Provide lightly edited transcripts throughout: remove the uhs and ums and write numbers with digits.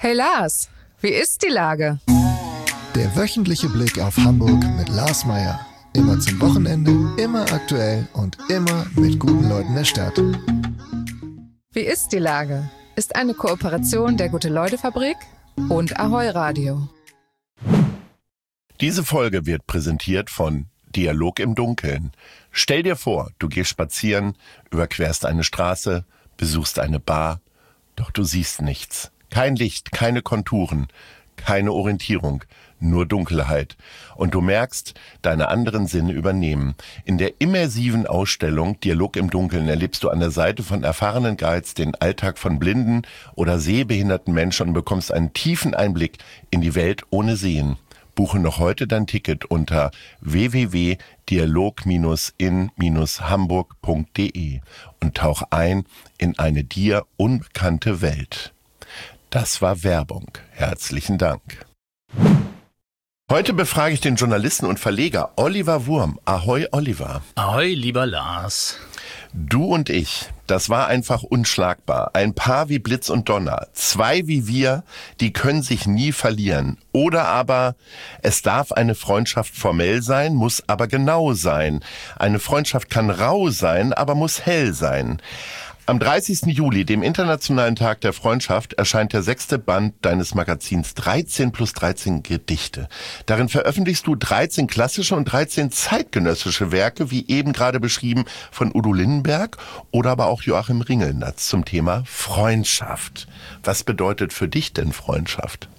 Hey Lars, wie ist die Lage? Der wöchentliche Blick auf Hamburg mit Lars Meier. Immer zum Wochenende, immer aktuell und immer mit guten Leuten der Stadt. Wie ist die Lage? Ist eine Kooperation der Gute-Leute-Fabrik und Ahoi Radio. Diese Folge wird präsentiert von Dialog im Dunkeln. Stell dir vor, du gehst spazieren, überquerst eine Straße, besuchst eine Bar, doch du siehst nichts. Kein Licht, keine Konturen, keine Orientierung, nur Dunkelheit. Und du merkst, deine anderen Sinne übernehmen. In der immersiven Ausstellung Dialog im Dunkeln erlebst du an der Seite von erfahrenen Guides den Alltag von blinden oder sehbehinderten Menschen und bekommst einen tiefen Einblick in die Welt ohne Sehen. Buche noch heute dein Ticket unter www.dialog-in-hamburg.de und tauch ein in eine dir unbekannte Welt. Das war Werbung. Herzlichen Dank. Heute befrage ich den Journalisten und Verleger Oliver Wurm. Ahoi, Oliver. Ahoi, lieber Lars. Du und ich, das war einfach unschlagbar. Ein Paar wie Blitz und Donner. Zwei wie wir, die können sich nie verlieren. Oder aber, es darf eine Freundschaft formell sein, muss aber genau sein. Eine Freundschaft kann rau sein, aber muss hell sein. Am 30. Juli, dem Internationalen Tag der Freundschaft, erscheint der 6. Band deines Magazins 13+13 Gedichte. Darin veröffentlichst du 13 klassische und 13 zeitgenössische Werke, wie eben gerade beschrieben, von Udo Lindenberg oder aber auch Joachim Ringelnatz zum Thema Freundschaft. Was bedeutet für dich denn Freundschaft?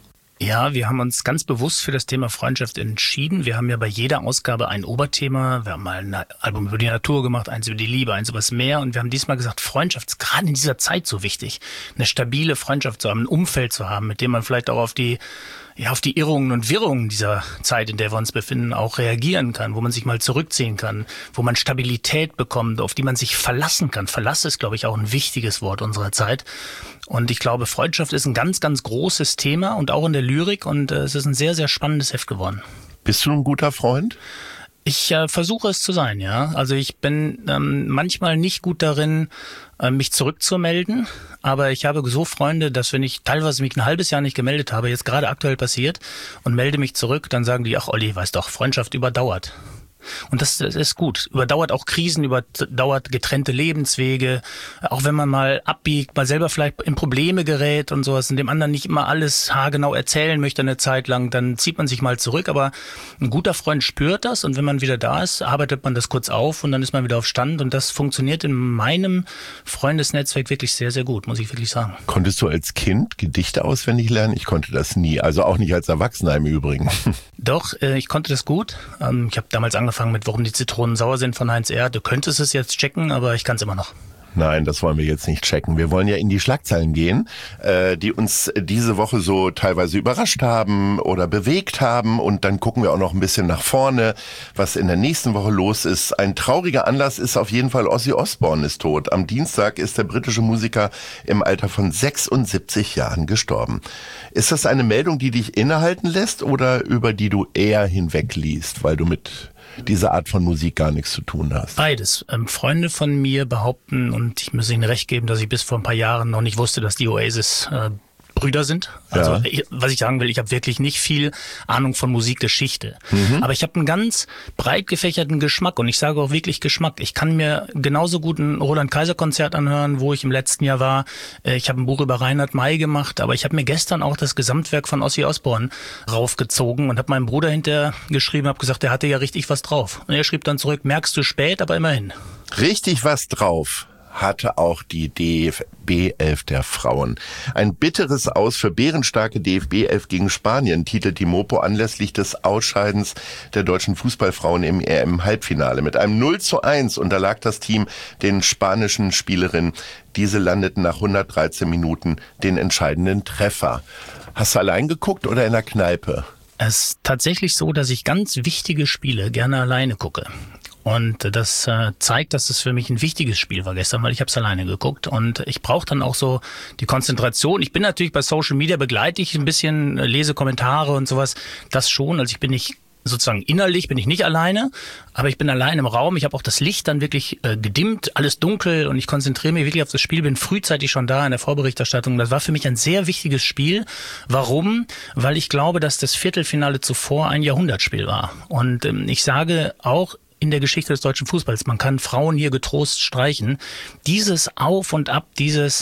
Ja, wir haben uns ganz bewusst für das Thema Freundschaft entschieden. Wir haben ja bei jeder Ausgabe ein Oberthema. Wir haben mal ein Album über die Natur gemacht, eins über die Liebe, eins über das Meer. Und wir haben diesmal gesagt, Freundschaft ist gerade in dieser Zeit so wichtig. Eine stabile Freundschaft zu haben, ein Umfeld zu haben, mit dem man vielleicht auch auf die Irrungen und Wirrungen dieser Zeit, in der wir uns befinden, auch reagieren kann, wo man sich mal zurückziehen kann, wo man Stabilität bekommt, auf die man sich verlassen kann. Verlass ist, glaube ich, auch ein wichtiges Wort unserer Zeit. Und ich glaube, Freundschaft ist ein ganz, ganz großes Thema und auch in der Lyrik. Und es ist ein sehr, sehr spannendes Heft geworden. Bist du ein guter Freund? Ich versuche es zu sein, ja. Also ich bin manchmal nicht gut darin, mich zurückzumelden, aber ich habe so Freunde, dass wenn ich teilweise mich ein halbes Jahr nicht gemeldet habe, jetzt gerade aktuell passiert, und melde mich zurück, dann sagen die, ach Olli, weißt doch, Freundschaft überdauert. Und das ist gut. Überdauert auch Krisen, überdauert getrennte Lebenswege. Auch wenn man mal abbiegt, mal selber vielleicht in Probleme gerät und sowas und dem anderen nicht immer alles haargenau erzählen möchte eine Zeit lang, dann zieht man sich mal zurück. Aber ein guter Freund spürt das und wenn man wieder da ist, arbeitet man das kurz auf und dann ist man wieder auf Stand. Und das funktioniert in meinem Freundesnetzwerk wirklich sehr, sehr gut, muss ich wirklich sagen. Konntest du als Kind Gedichte auswendig lernen? Ich konnte das nie. Also auch nicht als Erwachsener im Übrigen. Doch, ich konnte das gut. Ich habe damals angefangen mit Warum die Zitronen sauer sind von Heinz Erhardt. Du könntest es jetzt checken, aber ich kann es immer noch. Nein, das wollen wir jetzt nicht checken. Wir wollen ja in die Schlagzeilen gehen, die uns diese Woche so teilweise überrascht haben oder bewegt haben. Und dann gucken wir auch noch ein bisschen nach vorne, was in der nächsten Woche los ist. Ein trauriger Anlass ist auf jeden Fall, Ozzy Osbourne ist tot. Am Dienstag ist der britische Musiker im Alter von 76 Jahren gestorben. Ist das eine Meldung, die dich innehalten lässt oder über die du eher hinwegliest, weil du mit diese Art von Musik gar nichts zu tun hast? Beides. Freunde von mir behaupten, und ich muss ihnen recht geben, dass ich bis vor ein paar Jahren noch nicht wusste, dass die Oasis Brüder sind. Also was ich sagen will, ich habe wirklich nicht viel Ahnung von Musikgeschichte. Aber ich habe einen ganz breit gefächerten Geschmack und ich sage auch wirklich Geschmack. Ich kann mir genauso gut ein Roland-Kaiser-Konzert anhören, wo ich im letzten Jahr war. Ich habe ein Buch über Reinhard May gemacht, aber ich habe mir gestern auch das Gesamtwerk von Ozzy Osbourne raufgezogen und habe meinem Bruder hinterher geschrieben, habe gesagt, der hatte ja richtig was drauf. Und er schrieb dann zurück, merkst du spät, aber immerhin. Richtig was drauf hatte auch die DFB 11 der Frauen. Ein bitteres Aus für bärenstarke DFB 11 gegen Spanien, titelt die Mopo anlässlich des Ausscheidens der deutschen Fußballfrauen im EM-Halbfinale. Mit einem 0:1 unterlag das Team den spanischen Spielerinnen. Diese landeten nach 113 Minuten den entscheidenden Treffer. Hast du allein geguckt oder in der Kneipe? Es ist tatsächlich so, dass ich ganz wichtige Spiele gerne alleine gucke. Und das zeigt, dass es für mich ein wichtiges Spiel war gestern, weil ich habe es alleine geguckt. Und ich brauche dann auch so die Konzentration. Ich bin natürlich bei Social Media, begleite ich ein bisschen, lese Kommentare und sowas. Das schon. Also ich bin nicht sozusagen innerlich bin ich nicht alleine, aber ich bin allein im Raum. Ich habe auch das Licht dann wirklich gedimmt, alles dunkel und ich konzentriere mich wirklich auf das Spiel, bin frühzeitig schon da in der Vorberichterstattung. Das war für mich ein sehr wichtiges Spiel. Warum? Weil ich glaube, dass das Viertelfinale zuvor ein Jahrhundertspiel war. Und ich sage auch, in der Geschichte des deutschen Fußballs. Man kann Frauen hier getrost streichen. Dieses Auf und Ab, dieses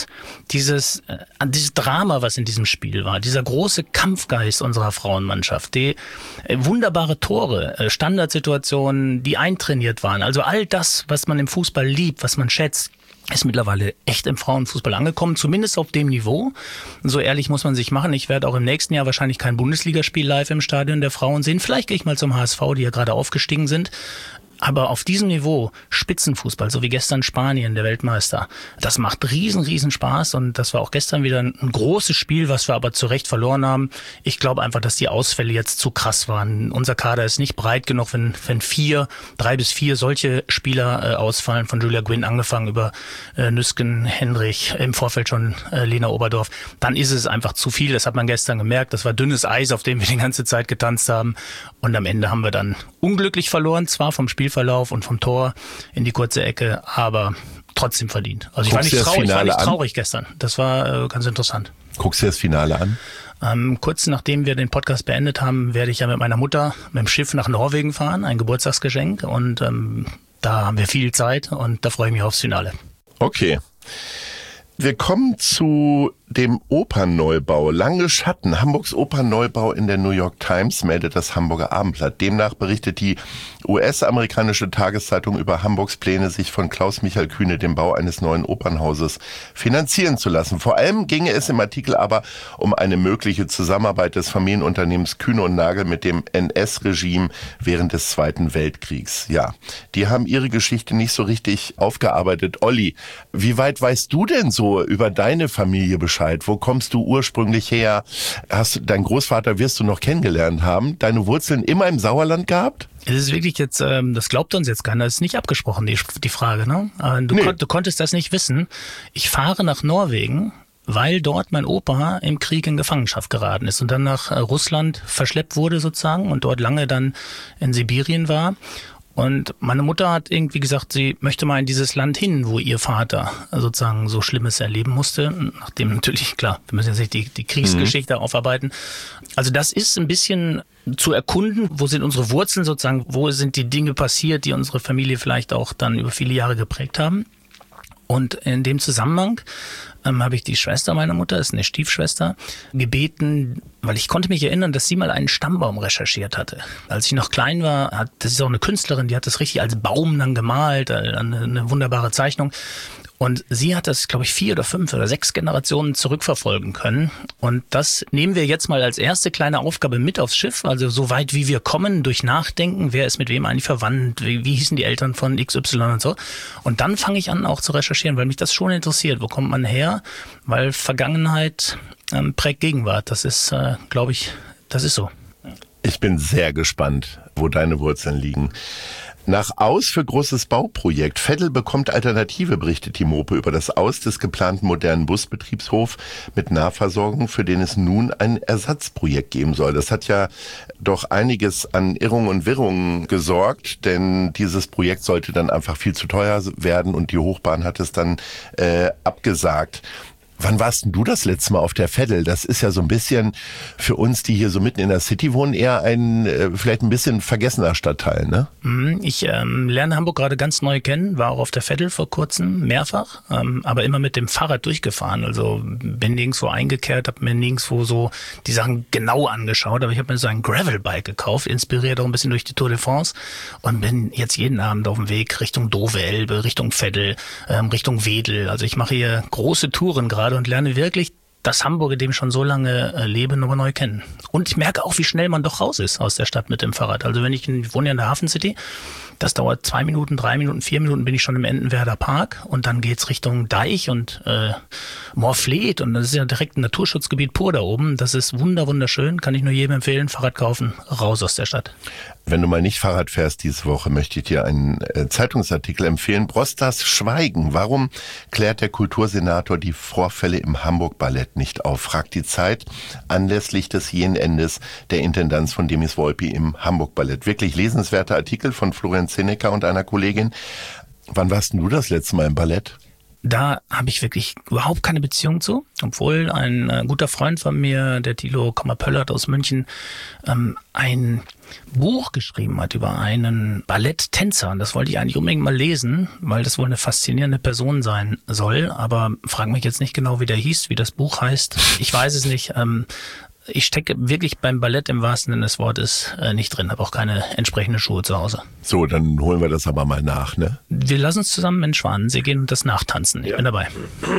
Drama, was in diesem Spiel war, dieser große Kampfgeist unserer Frauenmannschaft, die wunderbare Tore, Standardsituationen, die eintrainiert waren. Also all das, was man im Fußball liebt, was man schätzt, ist mittlerweile echt im Frauenfußball angekommen, zumindest auf dem Niveau. So ehrlich muss man sich machen. Ich werde auch im nächsten Jahr wahrscheinlich kein Bundesligaspiel live im Stadion der Frauen sehen. Vielleicht gehe ich mal zum HSV, die ja gerade aufgestiegen sind. Aber auf diesem Niveau, Spitzenfußball, so wie gestern Spanien, der Weltmeister, das macht riesen Spaß und das war auch gestern wieder ein großes Spiel, was wir aber zu Recht verloren haben. Ich glaube einfach, dass die Ausfälle jetzt zu krass waren. Unser Kader ist nicht breit genug, wenn 3 bis 4 solche Spieler ausfallen, von Julia Gwynn angefangen über Nüsken, Henrich, im Vorfeld schon Lena Oberdorf, dann ist es einfach zu viel. Das hat man gestern gemerkt. Das war dünnes Eis, auf dem wir die ganze Zeit getanzt haben und am Ende haben wir dann unglücklich verloren, zwar vom Spielverlauf und vom Tor in die kurze Ecke, aber trotzdem verdient. Also ich war nicht traurig gestern. Das war ganz interessant. Guckst du dir das Finale an? Kurz nachdem wir den Podcast beendet haben, werde ich ja mit meiner Mutter mit dem Schiff nach Norwegen fahren, ein Geburtstagsgeschenk und da haben wir viel Zeit und da freue ich mich aufs Finale. Okay. Wir kommen zu dem Opernneubau. Lange Schatten. Hamburgs Opernneubau in der New York Times, meldet das Hamburger Abendblatt. Demnach berichtet die US-amerikanische Tageszeitung über Hamburgs Pläne, sich von Klaus-Michael Kühne den Bau eines neuen Opernhauses finanzieren zu lassen. Vor allem ginge es im Artikel aber um eine mögliche Zusammenarbeit des Familienunternehmens Kühne und Nagel mit dem NS-Regime während des Zweiten Weltkriegs. Ja, die haben ihre Geschichte nicht so richtig aufgearbeitet. Olli, wie weit weißt du denn so über deine Familie Bescheid? Wo kommst du ursprünglich her? Dein Großvater wirst du noch kennengelernt haben. Deine Wurzeln immer im Sauerland gehabt? Es ist wirklich jetzt, das glaubt uns jetzt keiner, das ist nicht abgesprochen, die Frage, ne? Du konntest das nicht wissen. Ich fahre nach Norwegen, weil dort mein Opa im Krieg in Gefangenschaft geraten ist und dann nach Russland verschleppt wurde sozusagen und dort lange dann in Sibirien war. Und meine Mutter hat irgendwie gesagt, sie möchte mal in dieses Land hin, wo ihr Vater sozusagen so Schlimmes erleben musste. Nachdem natürlich, klar, wir müssen jetzt nicht die Kriegsgeschichte aufarbeiten. Also das ist ein bisschen zu erkunden, wo sind unsere Wurzeln sozusagen, wo sind die Dinge passiert, die unsere Familie vielleicht auch dann über viele Jahre geprägt haben. Und in dem Zusammenhang habe ich die Schwester meiner Mutter, ist eine Stiefschwester, gebeten, weil ich konnte mich erinnern, dass sie mal einen Stammbaum recherchiert hatte. Als ich noch klein war, das ist auch eine Künstlerin, die hat das richtig als Baum dann gemalt, eine wunderbare Zeichnung. Und sie hat das, glaube ich, 4 oder 5 oder 6 Generationen zurückverfolgen können. Und das nehmen wir jetzt mal als erste kleine Aufgabe mit aufs Schiff. Also so weit wie wir kommen, durch Nachdenken, wer ist mit wem eigentlich verwandt, wie hießen die Eltern von XY und so. Und dann fange ich an auch zu recherchieren, weil mich das schon interessiert. Wo kommt man her? Weil Vergangenheit prägt Gegenwart. Das ist, glaube ich, das ist so. Ich bin sehr gespannt, wo deine Wurzeln liegen. Nach Aus für großes Bauprojekt. Veddel bekommt Alternative, berichtet die Mope über das Aus des geplanten modernen Busbetriebshof mit Nahversorgung, für den es nun ein Ersatzprojekt geben soll. Das hat ja doch einiges an Irrungen und Wirrungen gesorgt, denn dieses Projekt sollte dann einfach viel zu teuer werden und die Hochbahn hat es dann abgesagt. Wann warst denn du das letzte Mal auf der Veddel? Das ist ja so ein bisschen für uns, die hier so mitten in der City wohnen, eher ein vielleicht ein bisschen vergessener Stadtteil, ne? Ich lerne Hamburg gerade ganz neu kennen, war auch auf der Veddel vor kurzem, mehrfach, aber immer mit dem Fahrrad durchgefahren. Also bin nirgendwo eingekehrt, habe mir nirgendwo so die Sachen genau angeschaut, aber ich habe mir so ein Gravelbike gekauft, inspiriert auch ein bisschen durch die Tour de France und bin jetzt jeden Abend auf dem Weg Richtung Dove-Elbe, Richtung Veddel, Richtung Wedel. Also ich mache hier große Touren gerade und lerne wirklich das Hamburg, in dem ich schon so lange lebe, nochmal neu kennen. Und ich merke auch, wie schnell man doch raus ist aus der Stadt mit dem Fahrrad. Also ich wohne ja in der Hafen City, das dauert 2 Minuten, 3 Minuten, 4 Minuten bin ich schon im Entenwerder Park und dann geht's Richtung Deich und Moorfleet und das ist ja direkt ein Naturschutzgebiet pur da oben. Das ist wunderschön, kann ich nur jedem empfehlen, Fahrrad kaufen, raus aus der Stadt. Wenn du mal nicht Fahrrad fährst diese Woche, möchte ich dir einen Zeitungsartikel empfehlen. Brostas Schweigen. Warum klärt der Kultursenator die Vorfälle im Hamburg-Ballett nicht auf? Fragt die Zeit anlässlich des jähen Endes der Intendanz von Demis Volpi im Hamburg-Ballett. Wirklich lesenswerter Artikel von Florian Zinecker und einer Kollegin. Wann warst denn du das letzte Mal im Ballett? Da habe ich wirklich überhaupt keine Beziehung zu, obwohl ein guter Freund von mir, der Thilo Kommer-Pöllert aus München, ein Buch geschrieben hat über einen Balletttänzer. Und das wollte ich eigentlich unbedingt mal lesen, weil das wohl eine faszinierende Person sein soll. Aber frag mich jetzt nicht genau, wie der hieß, wie das Buch heißt. Ich weiß es nicht. Ich stecke wirklich beim Ballett im wahrsten Sinne des Wortes nicht drin, habe auch keine entsprechenden Schuhe zu Hause. So, dann holen wir das aber mal nach, ne? Wir lassen uns zusammen in Schwanensee gehen und das nachtanzen. Ich bin dabei.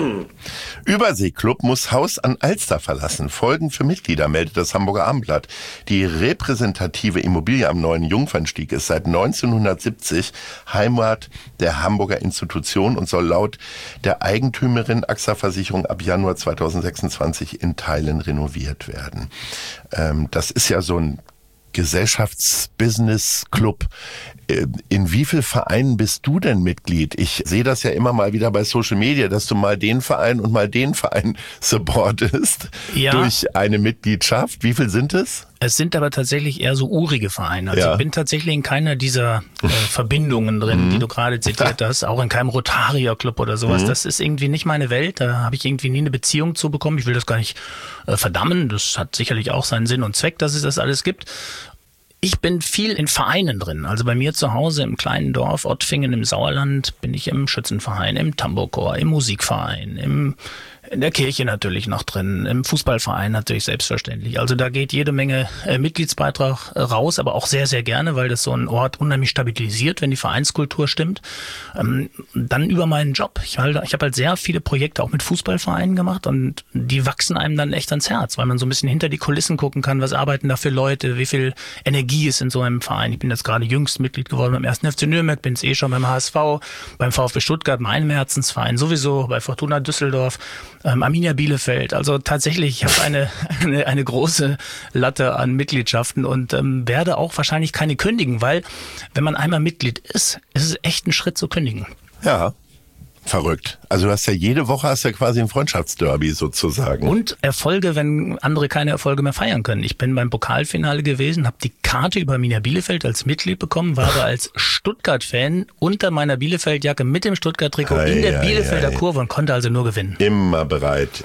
Überseeklub muss Haus an Alster verlassen. Folgen für Mitglieder, meldet das Hamburger Abendblatt. Die repräsentative Immobilie am Neuen Jungfernstieg ist seit 1970 Heimat der Hamburger Institution und soll laut der Eigentümerin AXA Versicherung ab Januar 2026 in Teilen renoviert werden. Das ist ja so ein Gesellschaftsbusiness-Club. In wie vielen Vereinen bist du denn Mitglied? Ich sehe das ja immer mal wieder bei Social Media, dass du mal den Verein und mal den Verein supportest durch eine Mitgliedschaft. Wie viel sind es? Es sind aber tatsächlich eher so urige Vereine. Also ich bin tatsächlich in keiner dieser Verbindungen drin, die du gerade zitiert hast, auch in keinem Rotarier-Club oder sowas. Das ist irgendwie nicht meine Welt. Da habe ich irgendwie nie eine Beziehung zu bekommen. Ich will das gar nicht verdammen. Das hat sicherlich auch seinen Sinn und Zweck, dass es das alles gibt. Ich bin viel in Vereinen drin. Also bei mir zu Hause im kleinen Dorf Ottfingen im Sauerland bin ich im Schützenverein, im Tambourchor, im Musikverein, in der Kirche natürlich noch drin, im Fußballverein natürlich selbstverständlich. Also da geht jede Menge Mitgliedsbeitrag raus, aber auch sehr, sehr gerne, weil das so ein Ort unheimlich stabilisiert, wenn die Vereinskultur stimmt. Dann über meinen Job. Ich habe halt sehr viele Projekte auch mit Fußballvereinen gemacht und die wachsen einem dann echt ans Herz, weil man so ein bisschen hinter die Kulissen gucken kann, was arbeiten da für Leute, wie viel Energie ist in so einem Verein. Ich bin jetzt gerade jüngst Mitglied geworden beim 1. FC Nürnberg, bin es schon beim HSV, beim VfB Stuttgart, meinem Herzensverein sowieso, bei Fortuna Düsseldorf, Arminia Bielefeld. Also tatsächlich, ich habe eine große Latte an Mitgliedschaften und werde auch wahrscheinlich keine kündigen, weil wenn man einmal Mitglied ist es echt ein Schritt zu kündigen. Ja, verrückt. Also du hast ja jede Woche quasi ein Freundschaftsderby sozusagen. Und Erfolge, wenn andere keine Erfolge mehr feiern können. Ich bin beim Pokalfinale gewesen, habe die Karte über Arminia Bielefeld als Mitglied bekommen, war aber als Stuttgart-Fan unter meiner Bielefeld-Jacke mit dem Stuttgart-Trikot in der Bielefelder Kurve und konnte also nur gewinnen. Immer bereit.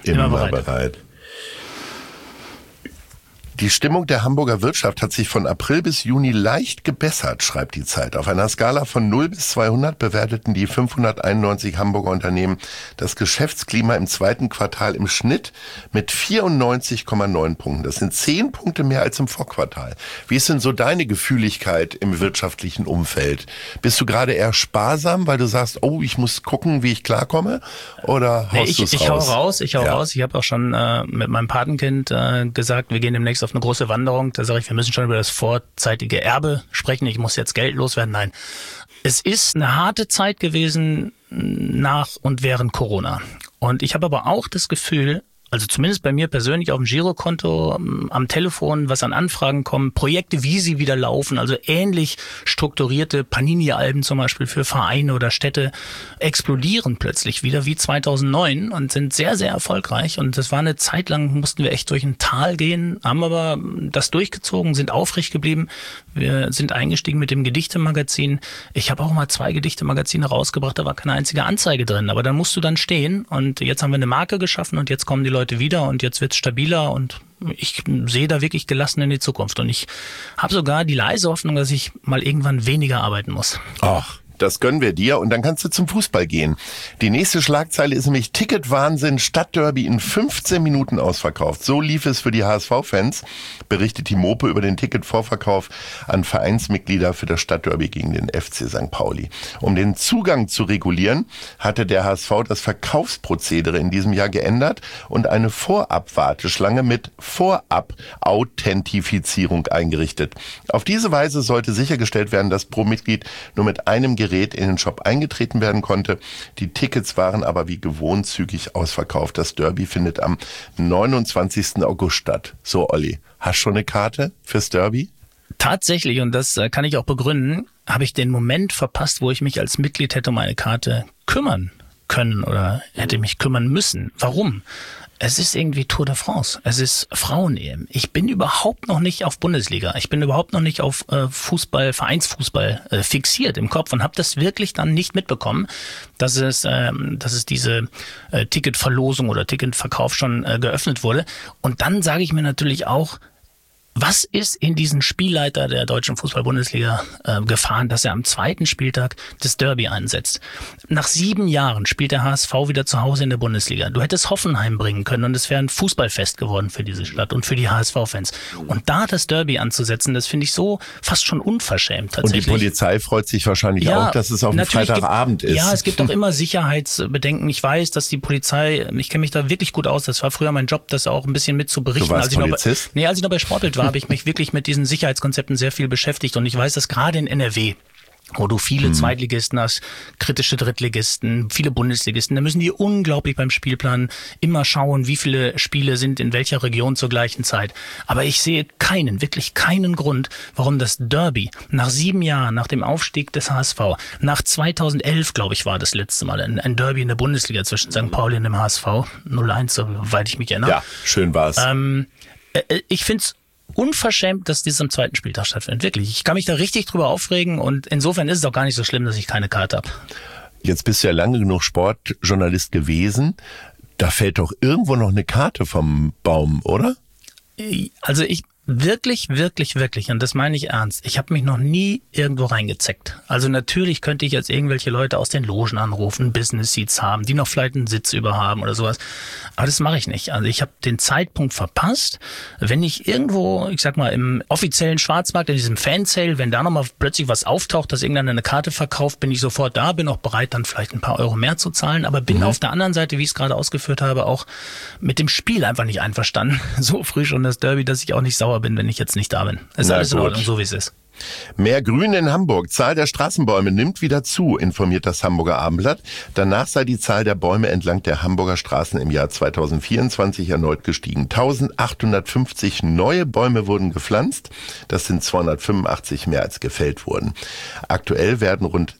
Die Stimmung der Hamburger Wirtschaft hat sich von April bis Juni leicht gebessert, schreibt die Zeit. Auf einer Skala von 0 bis 200 bewerteten die 591 Hamburger Unternehmen das Geschäftsklima im zweiten Quartal im Schnitt mit 94,9 Punkten. Das sind 10 Punkte mehr als im Vorquartal. Wie ist denn so deine Gefühligkeit im wirtschaftlichen Umfeld? Bist du gerade eher sparsam, weil du sagst, oh, ich muss gucken, wie ich klarkomme? Oder haust du es raus? Ich hau raus. Ich habe auch schon mit meinem Patenkind gesagt, wir gehen demnächst auf eine große Wanderung, da sage ich, wir müssen schon über das vorzeitige Erbe sprechen, ich muss jetzt Geld loswerden. Nein, es ist eine harte Zeit gewesen nach und während Corona. Und ich habe aber auch das Gefühl, also zumindest bei mir persönlich auf dem Girokonto, am Telefon, was an Anfragen kommen, Projekte, wie sie wieder laufen, also ähnlich strukturierte Panini-Alben zum Beispiel für Vereine oder Städte, explodieren plötzlich wieder wie 2009 und sind sehr, sehr erfolgreich. Und das war eine Zeit lang, mussten wir echt durch ein Tal gehen, haben aber das durchgezogen, sind aufrecht geblieben. Wir sind eingestiegen mit dem Gedichtemagazin. Ich habe auch mal 2 Gedichtemagazine rausgebracht, da war keine einzige Anzeige drin. Aber da musst du dann stehen und jetzt haben wir eine Marke geschaffen und jetzt kommen die Leute wieder und jetzt wird's stabiler und ich sehe da wirklich gelassen in die Zukunft. Und ich habe sogar die leise Hoffnung, dass ich mal irgendwann weniger arbeiten muss. Ach, das gönnen wir dir und dann kannst du zum Fußball gehen. Die nächste Schlagzeile ist nämlich Ticketwahnsinn, Stadtderby in 15 Minuten ausverkauft. So lief es für die HSV-Fans, berichtet die Mopo über den Ticketvorverkauf an Vereinsmitglieder für das Stadtderby gegen den FC St. Pauli. Um den Zugang zu regulieren, hatte der HSV das Verkaufsprozedere in diesem Jahr geändert und eine Vorab-Warteschlange mit Vorab-Authentifizierung eingerichtet. Auf diese Weise sollte sichergestellt werden, dass pro Mitglied nur mit einem Gerät in den Shop eingetreten werden konnte. Die Tickets waren aber wie gewohnt zügig ausverkauft. Das Derby findet am 29. August statt. So, Olli, hast du schon eine Karte fürs Derby? Tatsächlich, und das kann ich auch begründen, habe ich den Moment verpasst, wo ich mich als Mitglied hätte um eine Karte kümmern können oder hätte mich kümmern müssen. Warum? Es ist irgendwie Tour de France. Es ist Frauen-EM. Ich bin überhaupt noch nicht auf Bundesliga. Ich bin überhaupt noch nicht auf Fußball, Vereinsfußball fixiert im Kopf und habe das wirklich dann nicht mitbekommen, dass es diese Ticketverlosung oder Ticketverkauf schon geöffnet wurde. Und dann sage ich mir natürlich auch, was ist in diesen Spielleiter der Deutschen Fußball-Bundesliga gefahren, dass er am zweiten Spieltag das Derby einsetzt? Nach 7 Jahren spielt der HSV wieder zu Hause in der Bundesliga. Du hättest Hoffenheim bringen können und es wäre ein Fußballfest geworden für diese Stadt und für die HSV-Fans. Und da das Derby anzusetzen, das finde ich so fast schon unverschämt tatsächlich. Und die Polizei freut sich wahrscheinlich auch, dass es auf dem Freitagabend ist. Ja, es gibt auch immer Sicherheitsbedenken. Ich weiß, dass die Polizei, ich kenne mich da wirklich gut aus, das war früher mein Job, das auch ein bisschen mit zu berichten. Du warst Polizist? Als ich noch bei Sportbild war, habe ich mich wirklich mit diesen Sicherheitskonzepten sehr viel beschäftigt und ich weiß, dass gerade in NRW, wo du viele Zweitligisten hast, kritische Drittligisten, viele Bundesligisten, da müssen die unglaublich beim Spielplan immer schauen, wie viele Spiele sind in welcher Region zur gleichen Zeit. Aber ich sehe wirklich keinen Grund, warum das Derby nach 7 Jahren, nach dem Aufstieg des HSV, nach 2011, glaube ich, war das letzte Mal ein Derby in der Bundesliga zwischen St. Pauli und dem HSV, 0-1, soweit ich mich erinnere. Ja, schön war's. Ich finde es unverschämt, dass dieses am zweiten Spieltag stattfindet. Wirklich. Ich kann mich da richtig drüber aufregen und insofern ist es auch gar nicht so schlimm, dass ich keine Karte habe. Jetzt bist du ja lange genug Sportjournalist gewesen. Da fällt doch irgendwo noch eine Karte vom Baum, oder? Also wirklich, und das meine ich ernst, ich habe mich noch nie irgendwo reingezeckt. Also natürlich könnte ich jetzt irgendwelche Leute aus den Logen anrufen, Business Seats haben, die noch vielleicht einen Sitz über haben oder sowas. Aber das mache ich nicht. Also ich habe den Zeitpunkt verpasst. Wenn ich irgendwo, ich sag mal, im offiziellen Schwarzmarkt, in diesem Fansale, wenn da nochmal plötzlich was auftaucht, dass irgendeiner eine Karte verkauft, bin ich sofort da, bin auch bereit, dann vielleicht ein paar Euro mehr zu zahlen, aber bin auf der anderen Seite, wie ich es gerade ausgeführt habe, auch mit dem Spiel einfach nicht einverstanden. So früh schon das Derby, dass ich auch nicht sauer bin, wenn ich jetzt nicht da bin. Es ist alles in Ordnung, so wie es ist. Mehr Grün in Hamburg. Zahl der Straßenbäume nimmt wieder zu, informiert das Hamburger Abendblatt. Danach sei die Zahl der Bäume entlang der Hamburger Straßen im Jahr 2024 erneut gestiegen. 1850 neue Bäume wurden gepflanzt. Das sind 285 mehr als gefällt wurden. Aktuell werden rund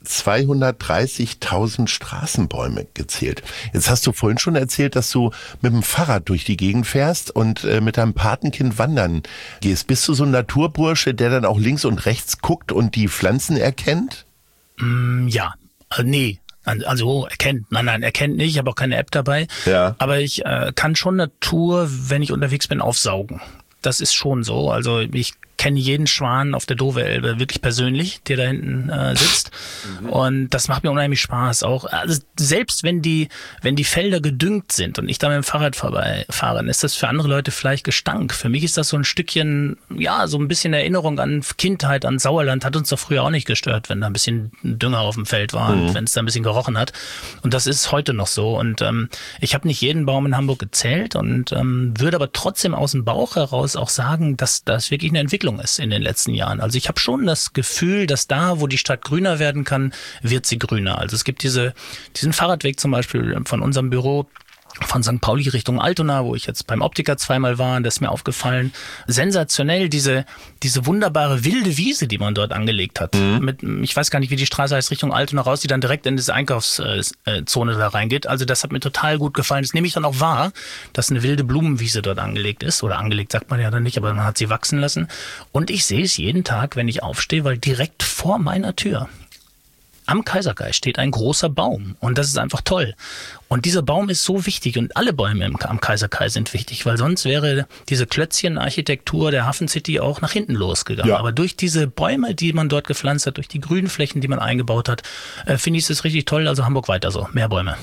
230.000 Straßenbäume gezählt. Jetzt hast du vorhin schon erzählt, dass du mit dem Fahrrad durch die Gegend fährst und mit deinem Patenkind wandern gehst. Bist du so ein Naturbursche, der dann auch links und rechts guckt und die Pflanzen erkennt? Ja, nee. Also erkennt nicht, ich habe auch keine App dabei. Ja. Aber ich kann schon Natur, wenn ich unterwegs bin, aufsaugen. Das ist schon so. Also ich kenne jeden Schwan auf der Dover-Elbe wirklich persönlich, der da hinten sitzt. Und das macht mir unheimlich Spaß. Auch also selbst wenn die Felder gedüngt sind und ich da mit dem Fahrrad vorbeifahre, dann ist das für andere Leute vielleicht Gestank. Für mich ist das so ein Stückchen, ja, so ein bisschen Erinnerung an Kindheit, an Sauerland. Hat uns doch früher auch nicht gestört, wenn da ein bisschen Dünger auf dem Feld war und wenn es da ein bisschen gerochen hat. Und das ist heute noch so. Und ich habe nicht jeden Baum in Hamburg gezählt und würde aber trotzdem aus dem Bauch heraus auch sagen, dass das wirklich eine Entwicklung ist in den letzten Jahren. Also ich habe schon das Gefühl, dass da, wo die Stadt grüner werden kann, wird sie grüner. Also es gibt diesen Fahrradweg zum Beispiel von unserem Büro von St. Pauli Richtung Altona, wo ich jetzt beim Optiker zweimal war, das ist mir aufgefallen. Sensationell, diese wunderbare wilde Wiese, die man dort angelegt hat. Ich weiß gar nicht, wie die Straße heißt, Richtung Altona raus, die dann direkt in diese Einkaufszone da reingeht. Also das hat mir total gut gefallen. Das nehme ich dann auch wahr, dass eine wilde Blumenwiese dort angelegt ist. Oder angelegt sagt man ja dann nicht, aber man hat sie wachsen lassen. Und ich sehe es jeden Tag, wenn ich aufstehe, weil direkt vor meiner Tür am Kaiserkai steht ein großer Baum und das ist einfach toll. Und dieser Baum ist so wichtig und alle Bäume am Kaiserkai sind wichtig, weil sonst wäre diese Klötzchenarchitektur der Hafen City auch nach hinten losgegangen. Ja. Aber durch diese Bäume, die man dort gepflanzt hat, durch die Grünflächen, die man eingebaut hat, finde ich es richtig toll. Also Hamburg weiter so, mehr Bäume.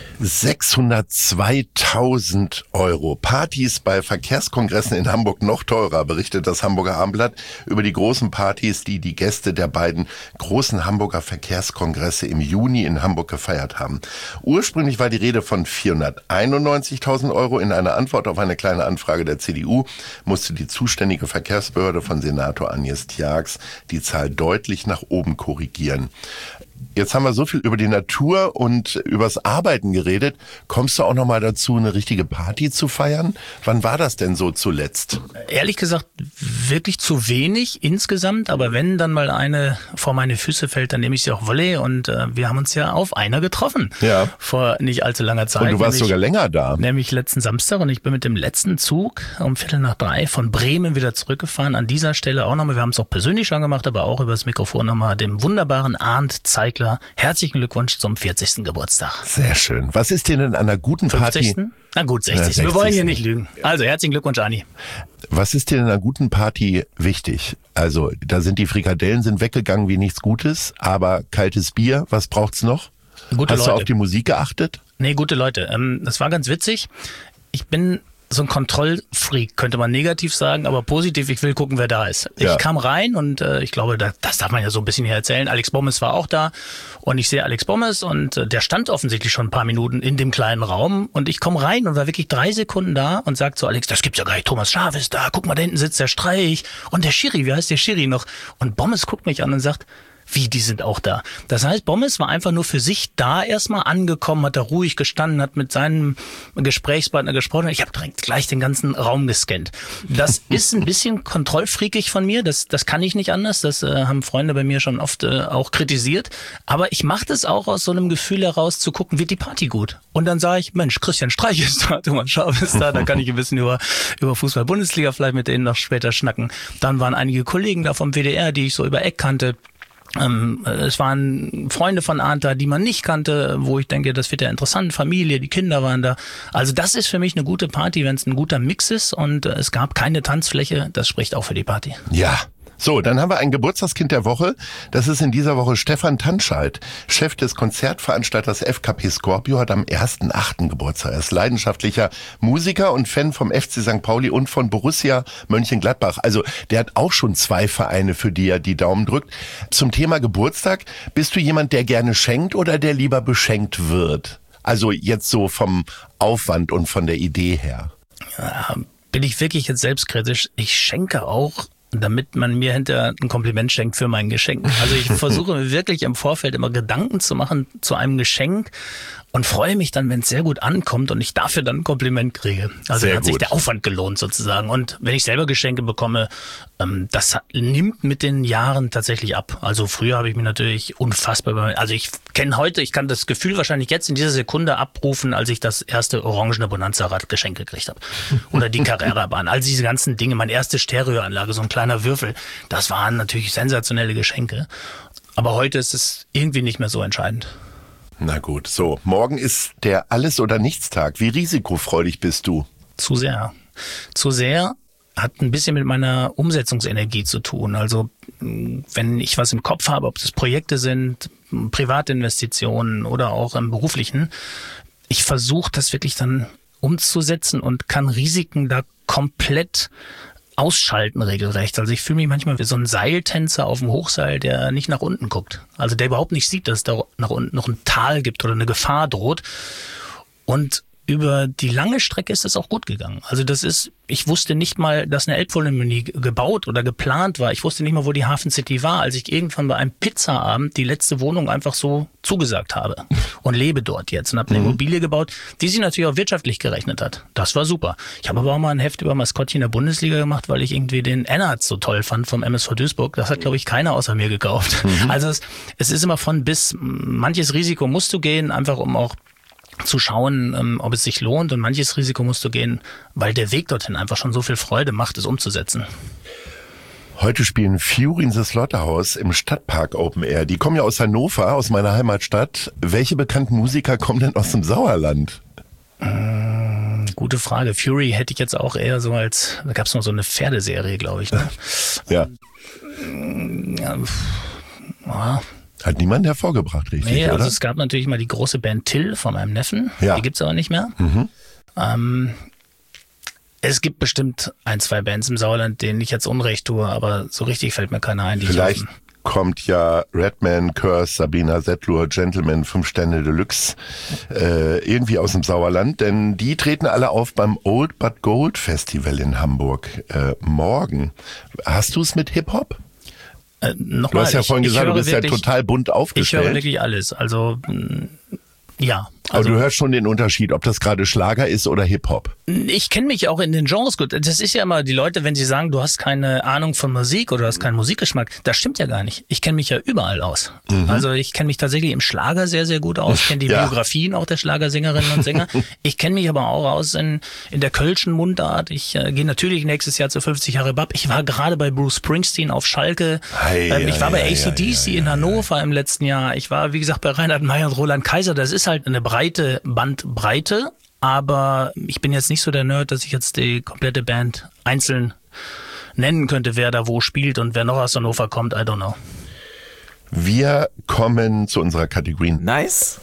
602.000 €. Partys bei Verkehrskongressen in Hamburg noch teurer, berichtet das Hamburger Abendblatt über die großen Partys, die die Gäste der beiden großen Hamburger Verkehrskongresse im Juni in Hamburg gefeiert haben. Ursprünglich war die Rede von 491.000 €. In einer Antwort auf eine kleine Anfrage der CDU musste die zuständige Verkehrsbehörde von Senator Agnes Tjax die Zahl deutlich nach oben korrigieren. Jetzt haben wir so viel über die Natur und übers Arbeiten geredet. Kommst du auch noch mal dazu, eine richtige Party zu feiern? Wann war das denn so zuletzt? Ehrlich gesagt wirklich zu wenig insgesamt, aber wenn dann mal eine vor meine Füße fällt, dann nehme ich sie auch Volley und wir haben uns ja auf einer getroffen. Ja. Vor nicht allzu langer Zeit. Und du warst sogar länger da. Nämlich letzten Samstag und ich bin mit dem letzten Zug um 2:45 von Bremen wieder zurückgefahren. An dieser Stelle auch nochmal, wir haben es auch persönlich schon gemacht, aber auch über das Mikrofon nochmal dem wunderbaren Arndt Zeigler. Herzlichen Glückwunsch zum 40. Geburtstag. Sehr schön. Was ist dir denn an einer guten 50. Party? Na gut, 60. 60. Wir wollen hier nicht lügen. Also herzlichen Glückwunsch, Anni. Was ist dir in einer guten Party wichtig? Also, da sind die Frikadellen sind weggegangen wie nichts Gutes, aber kaltes Bier, was braucht's noch? Gute Hast Leute. du auf die Musik geachtet? Nee, gute Leute. Das war ganz witzig. Ich bin so ein Kontrollfreak, könnte man negativ sagen, aber positiv, ich will gucken, wer da ist. Ja. Ich kam rein und ich glaube, das darf man ja so ein bisschen hier erzählen. Alex Bommes war auch da und ich sehe Alex Bommes und der stand offensichtlich schon ein paar Minuten in dem kleinen Raum und ich komme rein und war wirklich 3 Sekunden da und sagt so, Alex, das gibt's ja gar nicht, Thomas Schaaf ist da, guck mal, da hinten sitzt der Streich und der Schiri, wie heißt der Schiri noch? Und Bommes guckt mich an und sagt, wie, die sind auch da. Das heißt, Bommes war einfach nur für sich da erstmal angekommen, hat da ruhig gestanden, hat mit seinem Gesprächspartner gesprochen. Ich habe direkt gleich den ganzen Raum gescannt. Das ist ein bisschen kontrollfreakig von mir, das kann ich nicht anders. Das haben Freunde bei mir schon oft auch kritisiert. Aber ich mache das auch aus so einem Gefühl heraus, zu gucken, wird die Party gut? Und dann sage ich, Mensch, Christian Streich ist da, Thomas Schaaf ist da, kann ich ein bisschen über Fußball-Bundesliga vielleicht mit denen noch später schnacken. Dann waren einige Kollegen da vom WDR, die ich so über Eck kannte. Es waren Freunde von Arndt da, die man nicht kannte, wo ich denke, das wird ja interessant, Familie, die Kinder waren da. Also das ist für mich eine gute Party, wenn es ein guter Mix ist und es gab keine Tanzfläche, das spricht auch für die Party. Ja. So, dann haben wir ein Geburtstagskind der Woche. Das ist in dieser Woche Stefan Tanscheid, Chef des Konzertveranstalters FKP Scorpio, hat am 1.8. Geburtstag. Er ist leidenschaftlicher Musiker und Fan vom FC St. Pauli und von Borussia Mönchengladbach. Also der hat auch schon 2 Vereine, für die er die Daumen drückt. Zum Thema Geburtstag, bist du jemand, der gerne schenkt oder der lieber beschenkt wird? Also jetzt so vom Aufwand und von der Idee her. Ja, bin ich wirklich jetzt selbstkritisch? Ich schenke auch, damit man mir hinterher ein Kompliment schenkt für mein Geschenk. Also ich versuche mir wirklich im Vorfeld immer Gedanken zu machen zu einem Geschenk und freue mich dann, wenn es sehr gut ankommt und ich dafür dann ein Kompliment kriege. Also Sehr hat sich gut. der Aufwand gelohnt sozusagen. Und wenn ich selber Geschenke bekomme, das nimmt mit den Jahren tatsächlich ab. Also früher habe ich mich natürlich unfassbar, also ich kann das Gefühl wahrscheinlich jetzt in dieser Sekunde abrufen, als ich das erste orangene Bonanza-Rad geschenkt gekriegt habe. Oder die Carrera-Bahn. Also diese ganzen Dinge, meine erste Stereoanlage, so ein kleiner Würfel, das waren natürlich sensationelle Geschenke. Aber heute ist es irgendwie nicht mehr so entscheidend. Na gut, so. Morgen ist der Alles- oder Nichts-Tag. Wie risikofreudig bist du? Zu sehr. Zu sehr hat ein bisschen mit meiner Umsetzungsenergie zu tun. Also wenn ich was im Kopf habe, ob das Projekte sind, Privatinvestitionen oder auch im Beruflichen, ich versuche das wirklich dann umzusetzen und kann Risiken da komplett ausschalten regelrecht. Also ich fühle mich manchmal wie so ein Seiltänzer auf dem Hochseil, der nicht nach unten guckt. Also der überhaupt nicht sieht, dass es da nach unten noch ein Tal gibt oder eine Gefahr droht. Und über die lange Strecke ist es auch gut gegangen. Also ich wusste nicht mal, dass eine Elbphilharmonie gebaut oder geplant war. Ich wusste nicht mal, wo die Hafen City war, als ich irgendwann bei einem Pizzaabend die letzte Wohnung einfach so zugesagt habe und lebe dort jetzt und habe eine Immobilie gebaut, die sich natürlich auch wirtschaftlich gerechnet hat. Das war super. Ich habe aber auch mal ein Heft über Maskottchen der Bundesliga gemacht, weil ich irgendwie den Ennard so toll fand vom MSV Duisburg. Das hat, glaube ich, keiner außer mir gekauft. Also es ist immer von bis. Manches Risiko musst du gehen, einfach um auch zu schauen, ob es sich lohnt, und manches Risiko musst du gehen, weil der Weg dorthin einfach schon so viel Freude macht, es umzusetzen. Heute spielen Fury in the Slaughterhouse im Stadtpark Open Air. Die kommen ja aus Hannover, aus meiner Heimatstadt. Welche bekannten Musiker kommen denn aus dem Sauerland? Gute Frage. Fury hätte ich jetzt auch eher so als, da gab es noch so eine Pferdeserie, glaube ich. Ne? Ja. Ja. Hat niemand hervorgebracht, richtig, Nee, also oder? es gab natürlich mal die große Band Till von meinem Neffen. Ja. Die gibt's aber nicht mehr. Es gibt bestimmt 1, 2 Bands im Sauerland, denen ich jetzt Unrecht tue, aber so richtig fällt mir keiner ein, die Vielleicht ich kommt ja Redman, Curse, Sabina Settlur, Gentleman, 5 Sterne Deluxe irgendwie aus dem Sauerland, denn die treten alle auf beim Old But Gold Festival in Hamburg morgen. Hast du es mit Hip-Hop? Nochmal, Du hast ja vorhin gesagt, du bist wirklich, ja total bunt ich aufgestellt. höre wirklich alles. Also ja, Aber du hörst schon den Unterschied, ob das gerade Schlager ist oder Hip-Hop. Ich kenne mich auch in den Genres gut. Das ist ja immer die Leute, wenn sie sagen, du hast keine Ahnung von Musik oder du hast keinen Musikgeschmack. Das stimmt ja gar nicht. Ich kenne mich ja überall aus. Also ich kenne mich tatsächlich im Schlager sehr, sehr gut aus. Ich kenne die Biografien auch der Schlagersängerinnen und Sänger. Ich kenne mich aber auch aus in der kölschen Mundart. Ich gehe natürlich nächstes Jahr zu 50 Jahre BAP. Ich war gerade bei Bruce Springsteen auf Schalke. Ich war bei AC/DC in Hannover im letzten Jahr. Ich war, wie gesagt, bei Reinhard Mey und Roland Kaiser. Das ist halt eine breite Bandbreite. Aber ich bin jetzt nicht so der Nerd, dass ich jetzt die komplette Band einzeln nennen könnte, wer da wo spielt und wer noch aus Hannover kommt. I don't know. Wir kommen zu unserer Kategorie Nice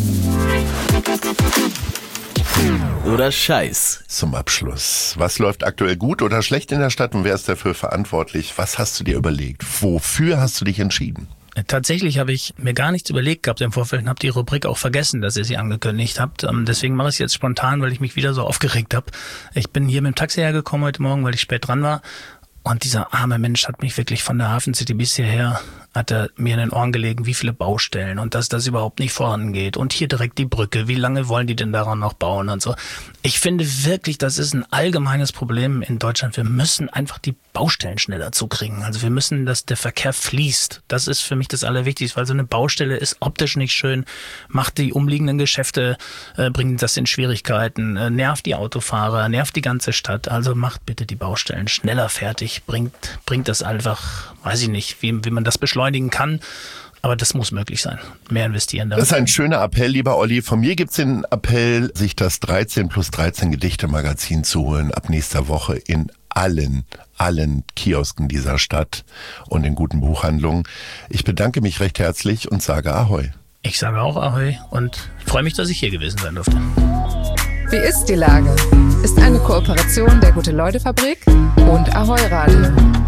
oder Scheiß. Zum Abschluss. Was läuft aktuell gut oder schlecht in der Stadt und wer ist dafür verantwortlich? Was hast du dir überlegt? Wofür hast du dich entschieden? Tatsächlich habe ich mir gar nichts überlegt gehabt im Vorfeld und habe die Rubrik auch vergessen, dass ihr sie angekündigt habt. Deswegen mache ich es jetzt spontan, weil ich mich wieder so aufgeregt habe. Ich bin hier mit dem Taxi hergekommen heute Morgen, weil ich spät dran war. Und dieser arme Mensch hat mich wirklich von der Hafen City bis hierher, hat er mir in den Ohren gelegen, wie viele Baustellen und dass das überhaupt nicht vorangeht. Und hier direkt die Brücke, wie lange wollen die denn daran noch bauen und so. Ich finde wirklich, das ist ein allgemeines Problem in Deutschland. Wir müssen einfach die Baustellen schneller zukriegen. Also wir müssen, dass der Verkehr fließt. Das ist für mich das Allerwichtigste, weil so eine Baustelle ist optisch nicht schön, macht die umliegenden Geschäfte, bringt das in Schwierigkeiten, nervt die Autofahrer, nervt die ganze Stadt. Also macht bitte die Baustellen schneller fertig, bringt das einfach, weiß ich nicht, wie man das beschleunigen kann. Aber das muss möglich sein. Mehr investieren. Das ist ein schöner Appell, lieber Olli. Von mir gibt's den Appell, sich das 13+13 Gedichte-Magazin zu holen ab nächster Woche in allen Kiosken dieser Stadt und in guten Buchhandlungen. Ich bedanke mich recht herzlich und sage Ahoi. Ich sage auch Ahoi und freue mich, dass ich hier gewesen sein durfte. Wie ist die Lage? Ist eine Kooperation der Gute-Leute-Fabrik und Ahoi Radio.